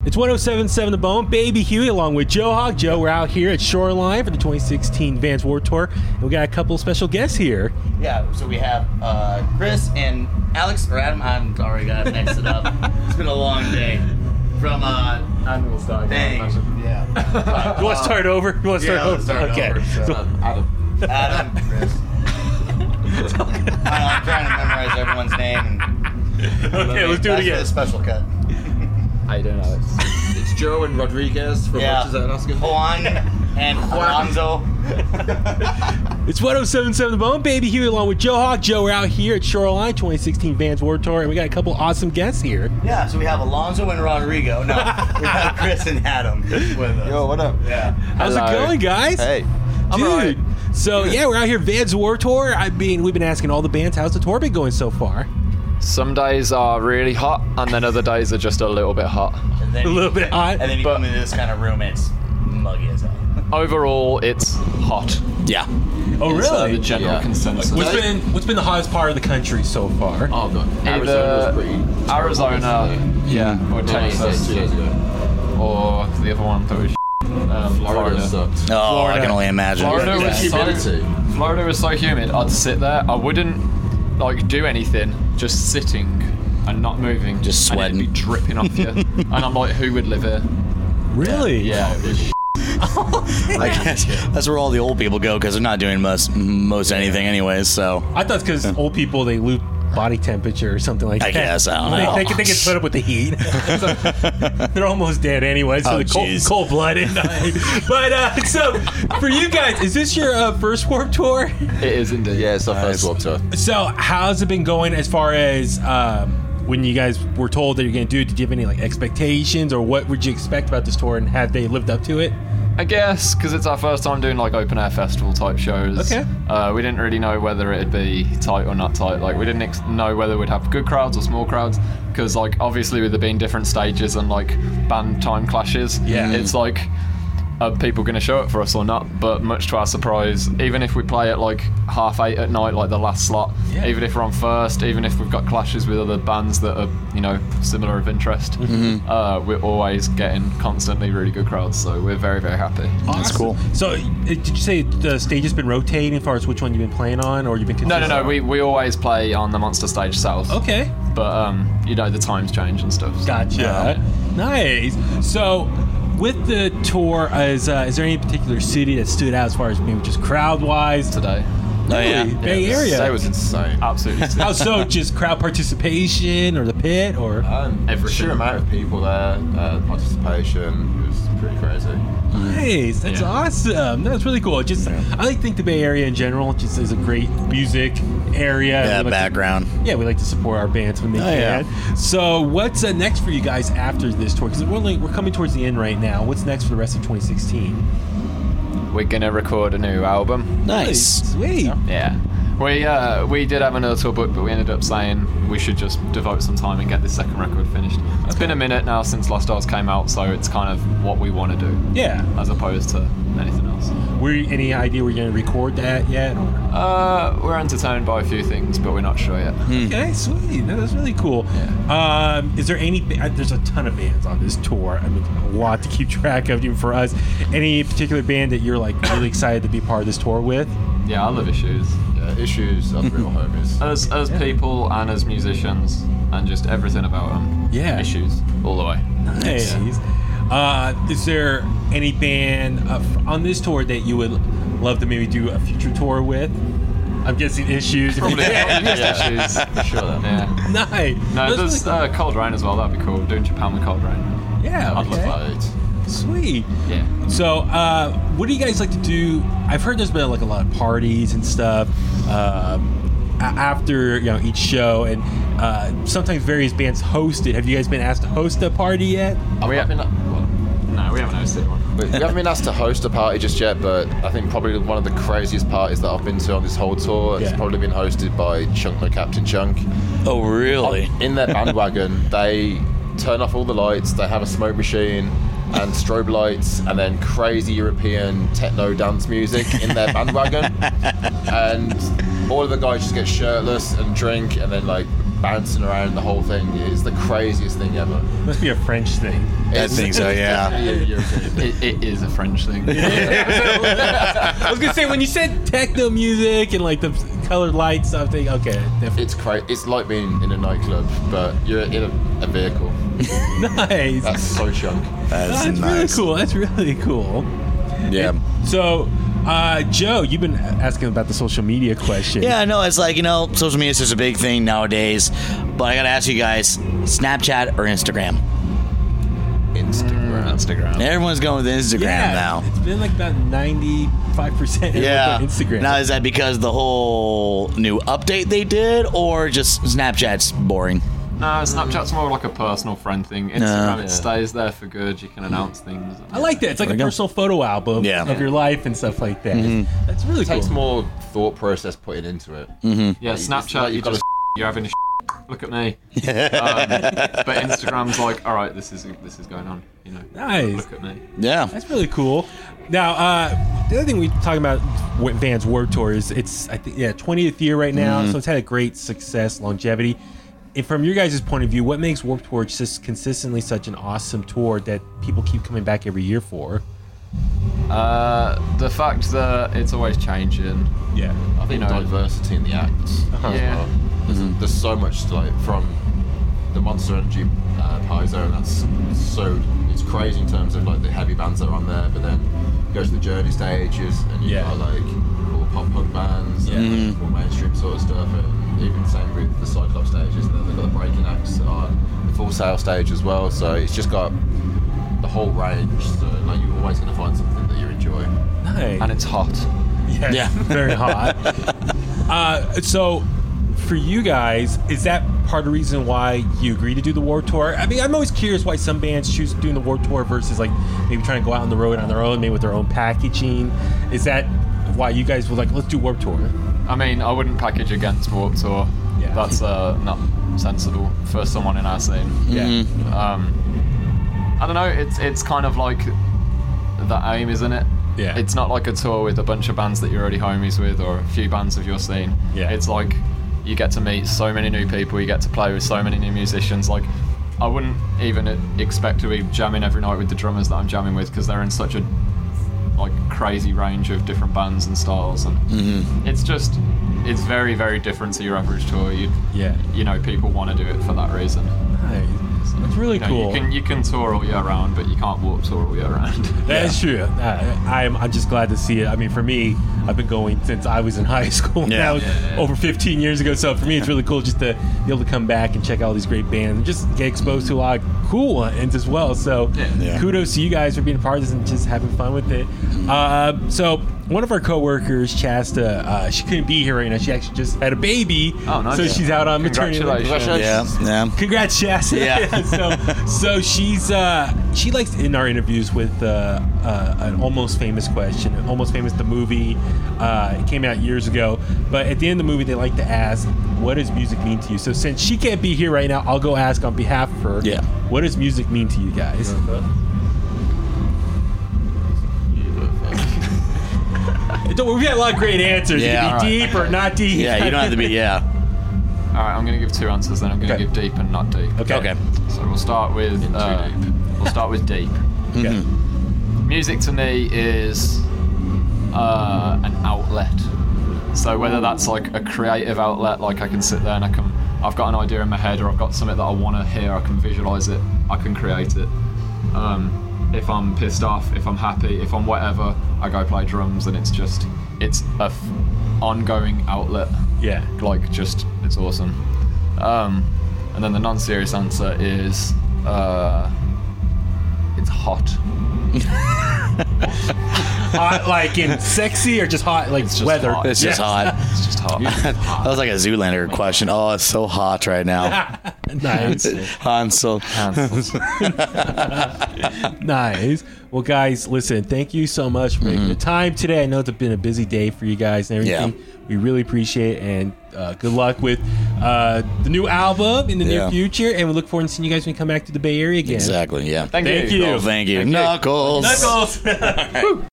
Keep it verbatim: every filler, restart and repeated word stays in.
It's one oh seven point seven The Bone, Baby Huey, along with Joe Hawk. Joe, we're out here at Shoreline for the twenty sixteen Vans Warped Tour, and we got a couple special guests here. Yeah, so we have uh, Chris and Alex, or Adam. I'm sorry, I mixed it up. It's been a long day. From, uh... Adam will start again. Yeah. Uh, you want to start over? You want to Yeah, start over? let's start okay. over. So, So- Adam. Adam, Chris. I don't know, I'm trying to memorize everyone's name. And okay, let's do it that's again. the special cut. How you doing, Alex? It's Joe and Rodriguez from Yeah. Rochers and Oscar. Juan and Alonzo. It's one oh seven point seven The Bone, Baby Huey, along with Joe Hawk. Joe, we're out here at Shoreline twenty sixteen Vans Warped Tour, and we got a couple awesome guests here. Yeah, so we have Alonzo and Rodrigo. No, we have Chris and Adam with us. Yo, what up? Yeah. How's Hello. it going, guys? Hey. I'm Dude. alright. So, yeah, we're out here Vans Warped Tour. I mean, we've been asking all the bands, how's the tour been going so far? Some days are really hot, and then other days are just a little bit hot. And then A you- little bit hot, And then you but- come into this kind of room, it's muggy as hell. Overall, it's hot. Yeah. Oh, It's, uh, really? the general Yeah. consensus. What's been what's been the hottest part of the country so far? Oh, God. Either Arizona's pretty... Arizona, yeah, or Yeah, Texas, two days ago. or the other one that was um, Florida Florida. sucked. Oh, I Florida. can only imagine. Florida Yeah, was humidity. so Florida was so humid. I'd sit there. I wouldn't like do anything. Just sitting and not moving. Just and it'd sweating. be dripping off you. And I'm like, who would live here? Really? Yeah, it was I guess that's where all the old people go because they're not doing most most anything anyways. So I thought it's because old people, they lose body temperature or something like I that. guess, I don't they, know. They, can, they can put up with the heat. So, they're almost dead anyway, so Oh, the cold, jeez. cold blooded. But uh, so for you guys, is this your uh, first Warped Tour? it is indeed. Yeah, it's our Nice. first Warped Tour. So how's it been going as far as um, when you guys were told that you're going to do it? Did you have any like expectations, or what would you expect about this tour, and have they lived up to it? I guess because it's our first time doing like open air festival type shows. Okay. Uh, we didn't really know whether it'd be tight or not tight. Like we didn't ex- know whether we'd have good crowds or small crowds because like obviously with there being different stages and like band time clashes, Yeah. it's like are people going to show up for us or not? But much to our surprise, even if we play at like half eight at night, like the last slot, Yeah. even if we're on first, even if we've got clashes with other bands that are, you know, similar of interest, Mm-hmm. uh, we're always getting constantly really good crowds. So we're very, very happy. that's cool. So uh, did you say the stage has been rotating as far as which one you've been playing on, or you've been No, no, consistent? no. We, we always play on the Monster Stage South. Okay. But, um, you know, the times change and stuff. so- Gotcha. Yeah. Nice. So, with the tour, is uh, is there any particular city that stood out as far as maybe just crowd wise? Today. Oh, yeah. Really? Bay Area. Today was insane. Absolutely. How so? Just crowd participation, or the pit, or Um, Everything. sheer amount of people there, uh, participation, it was pretty crazy. nice. That's Yeah. awesome. That's really cool. Just I like think the Bay Area in general just is a great music area. Yeah, We like to- background. yeah, we like to support our bands when they Oh, yeah. can. So, what's uh, next for you guys after this tour? Because we're only, we're coming towards the end right now. What's next for the rest of twenty sixteen? We're going to record a new album. Nice. Sweet. Yeah. We uh, we did have another tour book, but we ended up saying we should just devote some time and get this second record finished. It's been a minute now since Lost Stars came out, so it's kind of what we want to do, Yeah. as opposed to anything else. We any idea we're going to record that yet? Or? Uh, we're entertained by a few things, but we're not sure yet. Okay, sweet. No, that's really cool. Um, is there any? ba- There's a ton of bands on this tour. I mean, a lot to keep track of, even for us. Any particular band that you're like really excited to be part of this tour with? Yeah, I love Issues. Yeah, Issues are real homies. As as people and as musicians, and just everything about them. Yeah. Issues all the way. Nice. Uh, is there any band uh, f- on this tour that you would love to maybe do a future tour with? I'm guessing Issues. Probably Yeah. yeah. Issues. For sure. Then. Yeah. Nice. No, That's there's really uh, Cold Rain as well. That'd be cool. Doing Japan with Cold Rain. cool. yeah. I'd Okay. love that. Sweet. Yeah. So, uh, what do you guys like to do? I've heard there's been like a lot of parties and stuff um, a- after you know each show, and uh, sometimes various bands host it. Have you guys been asked to host a party yet? We haven't. Well, no, we haven't hosted one. We we haven't been asked to host a party just yet, but I think probably one of the craziest parties that I've been to on this whole tour has Yeah. probably been hosted by Chunk the Captain Chunk. Oh, really? In their bandwagon, they turn off all the lights, they have a smoke machine and strobe lights, and then crazy European techno dance music in their bandwagon. And all of the guys just get shirtless and drink and then like bouncing around the whole thing is the craziest thing ever. Must be a French thing. I think so, yeah. It, it is a French thing. I was gonna say when you said techno music and like the colored lights, I think okay, definitely. It's cra- It's like being in a nightclub, but you're in a, a vehicle. Nice. That's so chunk. That's, That's nice. really cool. That's really cool. Yeah. So, uh, Joe, you've been asking about the social media question. Yeah, I know. It's like, you know, social media is such a big thing nowadays. But I got to ask you guys, Snapchat or Instagram? Instagram. Instagram. Everyone's going with Instagram Yeah, now. It's been like about ninety-five percent Yeah. on Instagram. Now, is that because the whole new update they did, or just Snapchat's boring? No, Snapchat's more like a personal friend thing. Instagram, No. it stays there for good. You can announce things. I like that. It's like There a we go. personal photo album Yeah. of your life and stuff like that. Mm-hmm. That's really It takes cool. more thought process putting into it. Yeah, It's Snapchat, like you you've got just you're having a look at me. um, but Instagram's like, all right, this is this is going on. You know, Nice. look at me. Yeah. That's really cool. Now, uh, the other thing we talking about with Vans Warped Tour is it's I think yeah twentieth year right now, Mm-hmm. so it's had a great success, longevity. And from your guys' point of view, what makes Warped Tour just consistently such an awesome tour that people keep coming back every year for? Uh, the fact that it's always changing. Yeah. I think You know- diversity in the acts Uh-huh. as Yeah. well. There's, there's so much to like from the Monster Energy uh, Paizo, that's so it's crazy in terms of like the heavy bands that are on there, but then you go to the Journey stages and you've Yeah. got like all pop punk bands Yeah. and like, more mainstream sort of stuff, and even the same with the Cyclops stages, and then they've got the breaking acts on the Full Sail stage as well, so it's just got the whole range, so like you're always going to find something that you enjoy. Nice. And it's hot. Yeah, Yeah. very hot. uh, so, for you guys, is that part of the reason why you agree to do the Warped Tour? I mean, I'm always curious why some bands choose doing the Warped Tour versus like maybe trying to go out on the road on their own, maybe with their own packaging. Is that why you guys were like, let's do Warped Tour? I mean, I wouldn't package against Warped Tour. Yeah. That's uh, not sensible for someone in our scene. Yeah. Um, I don't know. It's it's kind of like the aim, isn't it? Yeah. It's not like a tour with a bunch of bands that you're already homies with, or a few bands of your scene. Yeah. It's like you get to meet so many new people. You get to play with so many new musicians. Like, I wouldn't even expect to be jamming every night with the drummers that I'm jamming with, because they're in such a like crazy range of different bands and styles, and Mm-hmm. it's just it's very very different to your average tour. You Yeah. you know, people want to do it for that reason. Nice. That's really You know, cool. You can you can tour all year round, but you can't Warp Tour all year round. That's true. Uh, I'm I'm just glad to see it. I mean, for me, I've been going since I was in high school. Yeah. Now, Yeah, yeah. over fifteen years ago. So for me, it's really cool just to be able to come back and check out all these great bands and just get exposed to a lot of cool ones as well. So Yeah. Yeah. kudos to you guys for being a part of this and just having fun with it. Uh, so one of our coworkers, Chasta, uh, she couldn't be here right now. She actually just had a baby. Oh, nice. So she's out on maternity leave. Congratulations. Yeah. Yeah. Congrats, Shasta. Yeah. so, so she's uh, she likes in our interviews with uh, uh, an Almost Famous question. Almost Famous, the movie, uh, it came out years ago. But at the end of the movie, they like to ask, "What does music mean to you?" So since she can't be here right now, I'll go ask on behalf of her. Yeah. What does music mean to you guys? Don't worry, we've had a lot of great answers. Yeah, you can be all right. deep or not deep. Yeah, you don't have to be. Yeah. All right, I'm going to give two answers. Then I'm going to Okay. give deep and not deep. Okay. Okay. So we'll start with In too uh, deep. we'll start with deep. Okay. Music to me is uh, an outlet. So whether that's like a creative outlet, like I can sit there and I can, I've got an idea in my head, or I've got something that I want to hear, I can visualize it, I can create it. Um, if I'm pissed off, if I'm happy, if I'm whatever, I go play drums, and it's just, it's a f- ongoing outlet. Yeah. Like, just, it's awesome. Um, and then the non-serious answer is, uh, it's hot. Hot, like in sexy, or just hot, like It's just weather? hot. It's just Yeah. hot. It's just hot. That was like a Zoolander question. Oh, it's so hot right now. Nice. Hansel. Nice. Well, guys, listen, thank you so much for making the time today. I know it's been a busy day for you guys and everything. Yeah. We really appreciate it, and uh, good luck with uh, the new album in the near Yeah. future. And we look forward to seeing you guys when you come back to the Bay Area again. Exactly. Yeah. Thank, Thank you. you. Oh, thank you. Thank you. Knuckles. Knuckles. Woo.